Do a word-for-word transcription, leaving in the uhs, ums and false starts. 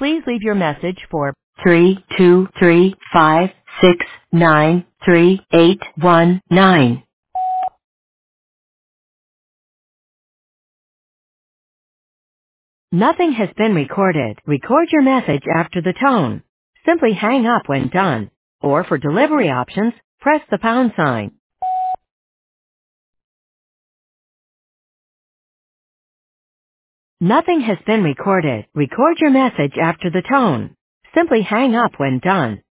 Please leave your message for three two three five six nine three eight one nine. Nothing has been recorded. Record your message after the tone. Simply hang up when done. Or for delivery options, press the pound sign. Nothing has been recorded. Record your message after the tone. Simply hang up when done.